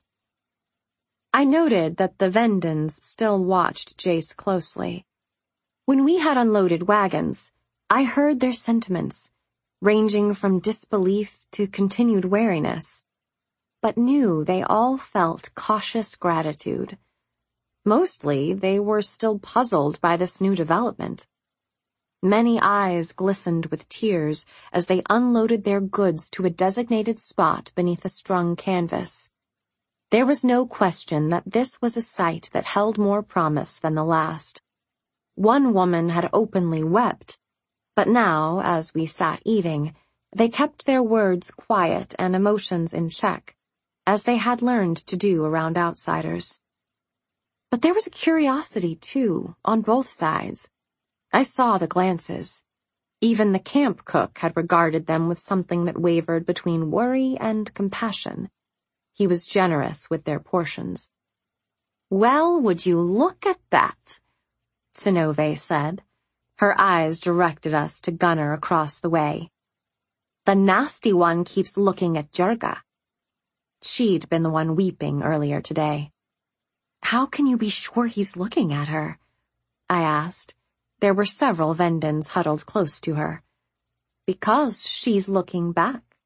I noted that the Vendens still watched Jace closely. When we had unloaded wagons, I heard their sentiments, ranging from disbelief to continued wariness, but knew they all felt cautious gratitude. Mostly, they were still puzzled by this new development. Many eyes glistened with tears as they unloaded their goods to a designated spot beneath a strung canvas. There was no question that this was a sight that held more promise than the last. One woman had openly wept, but now, as we sat eating, they kept their words quiet and emotions in check, as they had learned to do around outsiders. But there was a curiosity, too, on both sides. I saw the glances. Even the camp cook had regarded them with something that wavered between worry and compassion. He was generous with their portions. "Well, would you look at that?" Sinove said. Her eyes directed us to Gunnar across the way. "The nasty one keeps looking at Jurga." She'd been the one weeping earlier today. "How can you be sure he's looking at her?" I asked. There were several Vendens huddled close to her. "Because she's looking back."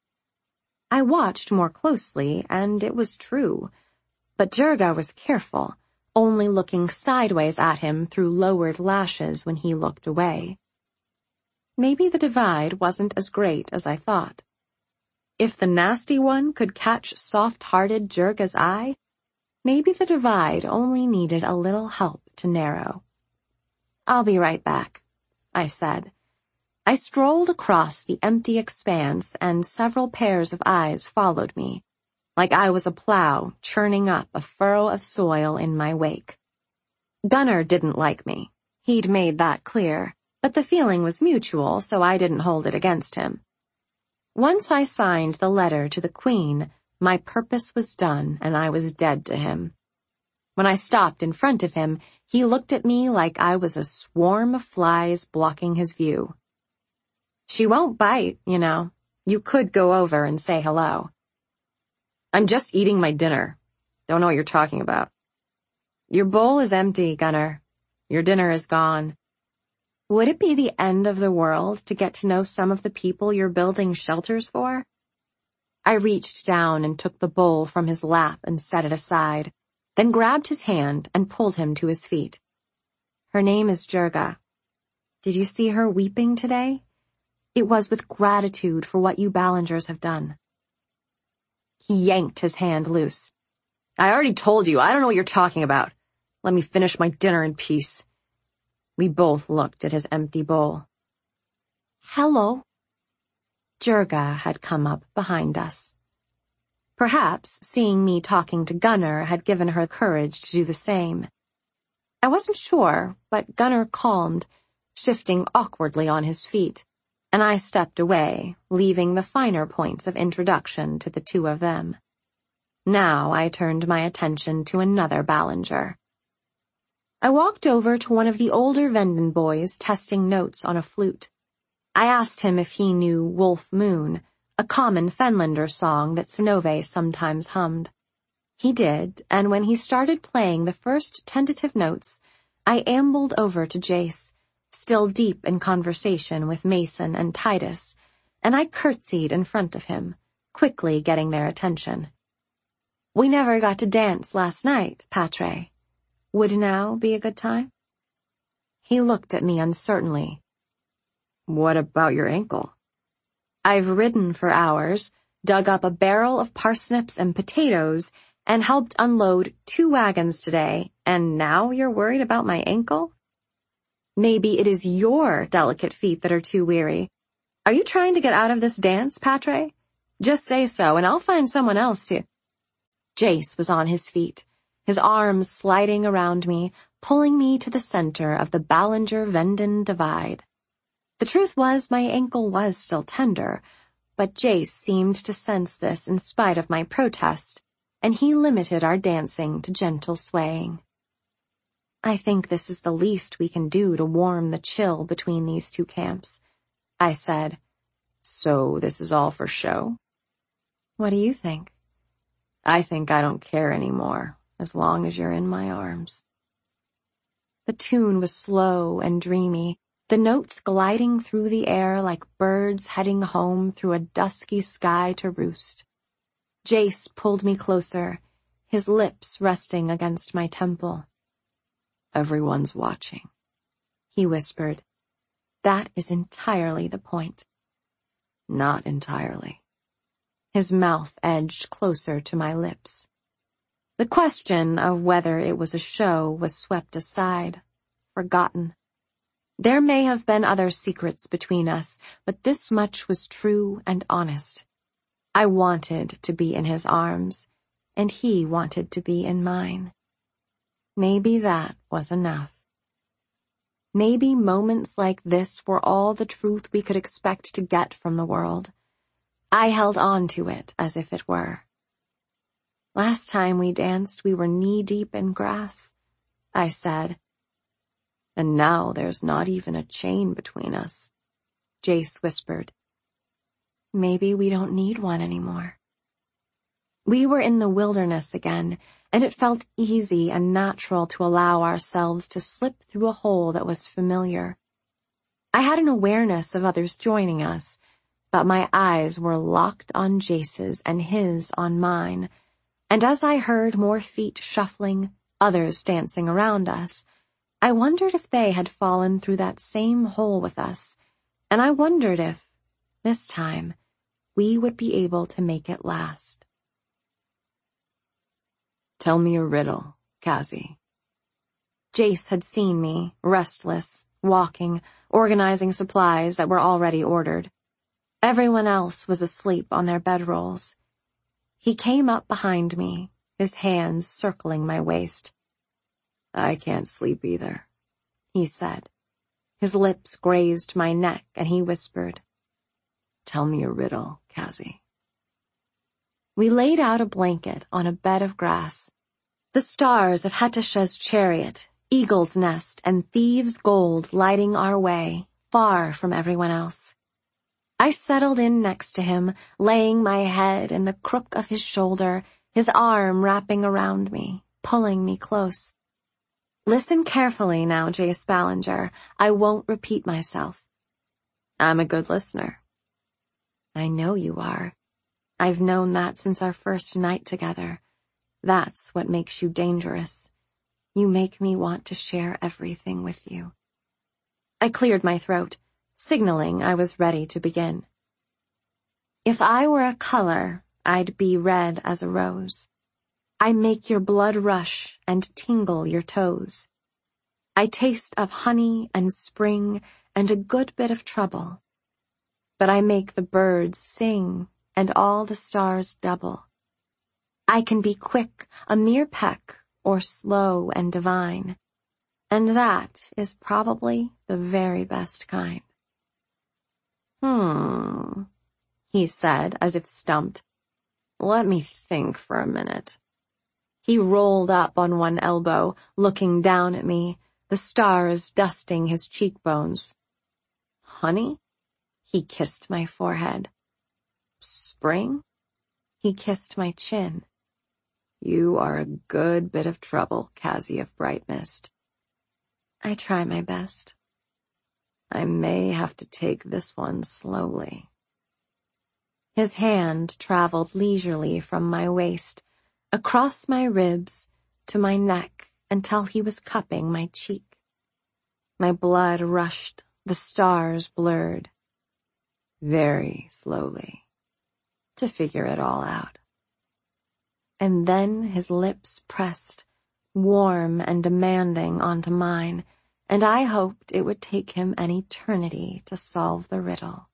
I watched more closely, and it was true. But Jurga was careful, only looking sideways at him through lowered lashes when he looked away. Maybe the divide wasn't as great as I thought. If the nasty one could catch soft-hearted Jurga's eye, maybe the divide only needed a little help to narrow. "I'll be right back," I said. I strolled across the empty expanse, and several pairs of eyes followed me, like I was a plow churning up a furrow of soil in my wake. Gunnar didn't like me. He'd made that clear, but the feeling was mutual, so I didn't hold it against him. Once I signed the letter to the Queen, my purpose was done, and I was dead to him. When I stopped in front of him, he looked at me like I was a swarm of flies blocking his view. "She won't bite, you know. You could go over and say hello." "I'm just eating my dinner. Don't know what you're talking about." "Your bowl is empty, Gunnar. Your dinner is gone." Would it be the end of the world to get to know some of the people you're building shelters for? I reached down and took the bowl from his lap and set it aside, then grabbed his hand and pulled him to his feet. "Her name is Jurga. Did you see her weeping today? It was with gratitude for what you Ballingers have done." He yanked his hand loose. "I already told you, I don't know what you're talking about. Let me finish my dinner in peace." We both looked at his empty bowl. "Hello." Jurga had come up behind us. Perhaps seeing me talking to Gunnar had given her courage to do the same. I wasn't sure, but Gunnar calmed, shifting awkwardly on his feet, and I stepped away, leaving the finer points of introduction to the two of them. Now I turned my attention to another Ballinger. I walked over to one of the older Venden boys testing notes on a flute. I asked him if he knew Wolf Moon, a common Fenlander song that Synnöve sometimes hummed. He did, and when he started playing the first tentative notes, I ambled over to Jace, still deep in conversation with Mason and Titus, and I curtsied in front of him, quickly getting their attention. "We never got to dance last night, Patre. Would now be a good time?" He looked at me uncertainly. "What about your ankle?" "I've ridden for hours, dug up a barrel of parsnips and potatoes, and helped unload two wagons today, and now you're worried about my ankle? Maybe it is your delicate feet that are too weary. Are you trying to get out of this dance, Patre? Just say so, and I'll find someone else to—" Jace was on his feet, his arms sliding around me, pulling me to the center of the Ballinger-Venden divide. The truth was my ankle was still tender, but Jace seemed to sense this in spite of my protest, and he limited our dancing to gentle swaying. "I think this is the least we can do to warm the chill between these two camps," I said. "So this is all for show?" "What do you think?" "I think I don't care anymore, as long as you're in my arms." The tune was slow and dreamy, the notes gliding through the air like birds heading home through a dusky sky to roost. Jace pulled me closer, his lips resting against my temple. "Everyone's watching," he whispered. "That is entirely the point." "Not entirely." His mouth edged closer to my lips. The question of whether it was a show was swept aside, forgotten. There may have been other secrets between us, but this much was true and honest. I wanted to be in his arms, and he wanted to be in mine. Maybe that was enough. Maybe moments like this were all the truth we could expect to get from the world. I held on to it as if it were. "Last time we danced, we were knee-deep in grass," I said. "And now there's not even a chain between us," Jace whispered. "Maybe we don't need one anymore." We were in the wilderness again, and it felt easy and natural to allow ourselves to slip through a hole that was familiar. I had an awareness of others joining us, but my eyes were locked on Jace's and his on mine, and as I heard more feet shuffling, others dancing around us, I wondered if they had fallen through that same hole with us, and I wondered if, this time, we would be able to make it last. "Tell me a riddle, Kazi." Jace had seen me, restless, walking, organizing supplies that were already ordered. Everyone else was asleep on their bedrolls. He came up behind me, his hands circling my waist. "I can't sleep either," he said. His lips grazed my neck, and he whispered, "Tell me a riddle, Kazi." We laid out a blanket on a bed of grass. The stars of Hattusha's chariot, Eagle's Nest, and Thieves' Gold lighting our way, far from everyone else. I settled in next to him, laying my head in the crook of his shoulder, his arm wrapping around me, pulling me close. Listen carefully now, Jace Ballinger. I won't repeat myself. I'm a good listener. I know you are. I've known that since our first night together. That's what makes you dangerous. You make me want to share everything with you. I cleared my throat, signaling I was ready to begin. If I were a color, I'd be red as a rose. I make your blood rush and tingle your toes. I taste of honey and spring and a good bit of trouble. but I make the birds sing and all the stars double. I can be quick, a mere peck, or slow and divine, and that is probably the very best kind. Hmm, he said, as if stumped. Let me think for a minute. He rolled up on one elbow, looking down at me, the stars dusting his cheekbones. Honey? He kissed my forehead. Spring? He kissed my chin. You are a good bit of trouble, Cassie of Bright Mist. I try my best. I may have to take this one slowly. His hand traveled leisurely from my waist, across my ribs, to my neck, until he was cupping my cheek. My blood rushed, the stars blurred. Very slowly, to figure it all out. And then his lips pressed, warm and demanding, onto mine, and I hoped it would take him an eternity to solve the riddle.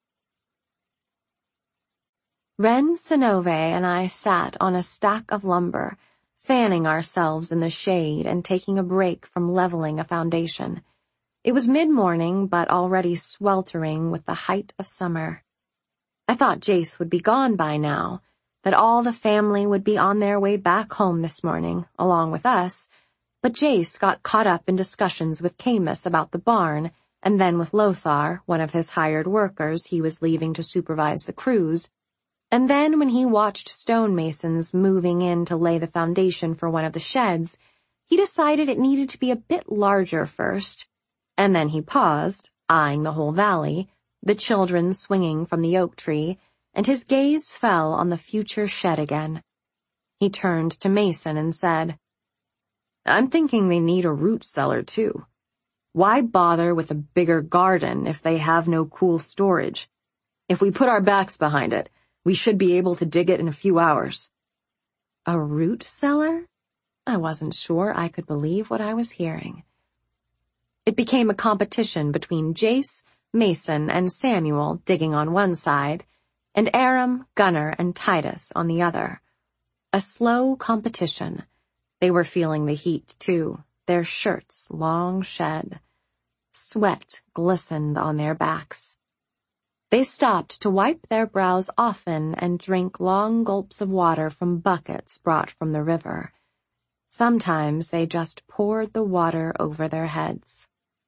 Ren Sinove and I sat on a stack of lumber, fanning ourselves in the shade and taking a break from leveling a foundation. It was mid-morning, but already sweltering with the height of summer. I thought Jace would be gone by now, that all the family would be on their way back home this morning, along with us, but Jace got caught up in discussions with Camus about the barn, and then with Lothar, one of his hired workers he was leaving to supervise the crews, and then when he watched stonemasons moving in to lay the foundation for one of the sheds, he decided it needed to be a bit larger first, and then he paused, eyeing the whole valley, the children swinging from the oak tree, and his gaze fell on the future shed again. He turned to Mason and said, I'm thinking they need a root cellar, too. Why bother with a bigger garden if they have no cool storage? If we put our backs behind it, we should be able to dig it in a few hours. A root cellar? I wasn't sure I could believe what I was hearing. It became a competition between Jace, Mason, and Samuel digging on one side, and Aram, Gunnar, and Titus on the other. A slow competition. They were feeling the heat, too, their shirts long shed. Sweat glistened on their backs. They stopped to wipe their brows often and drink long gulps of water from buckets brought from the river. Sometimes they just poured the water over their heads.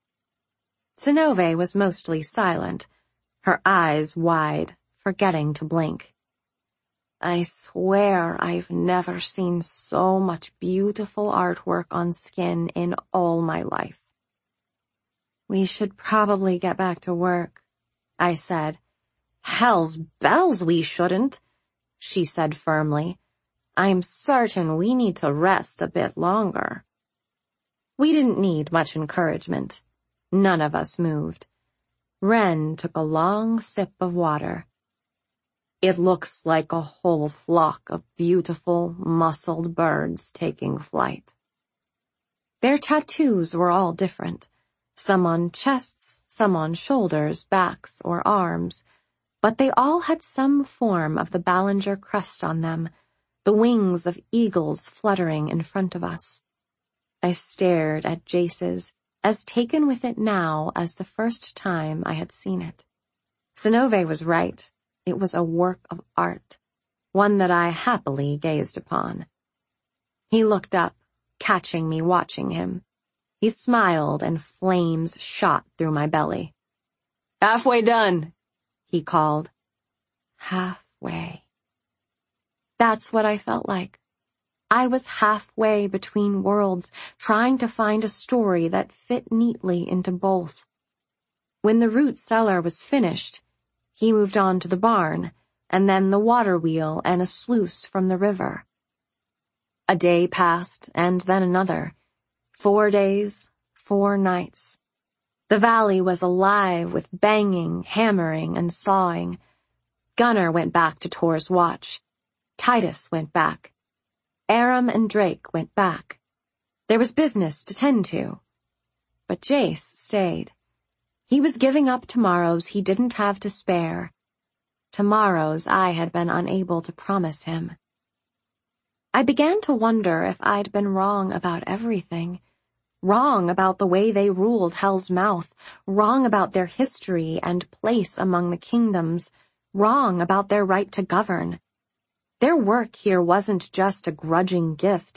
Sinove was mostly silent, her eyes wide, forgetting to blink. I swear I've never seen so much beautiful artwork on skin in all my life. We should probably get back to work, I said. Hell's bells, we shouldn't, she said firmly. I'm certain we need to rest a bit longer. We didn't need much encouragement. None of us moved. Ren took a long sip of water. It looks like a whole flock of beautiful, muscled birds taking flight. Their tattoos were all different, some on chests, some on shoulders, backs, or arms, but they all had some form of the Ballinger crest on them, the wings of eagles fluttering in front of us. I stared at Jace's, as taken with it now as the first time I had seen it. Sinove was right. It was a work of art, one that I happily gazed upon. He looked up, catching me watching him. He smiled and flames shot through my belly. Halfway done, he called. Halfway. That's what I felt like. I was halfway between worlds, trying to find a story that fit neatly into both. When the root cellar was finished, he moved on to the barn, and then the water wheel and a sluice from the river. A day passed, and then another. Four days, four nights. The valley was alive with banging, hammering, and sawing. Gunnar went back to Tor's watch. Titus went back. Aram and Drake went back. There was business to tend to. But Jace stayed. He was giving up tomorrows he didn't have to spare, tomorrows I had been unable to promise him. I began to wonder if I'd been wrong about everything. Wrong about the way they ruled Hell's Mouth, wrong about their history and place among the kingdoms, wrong about their right to govern. Their work here wasn't just a grudging gift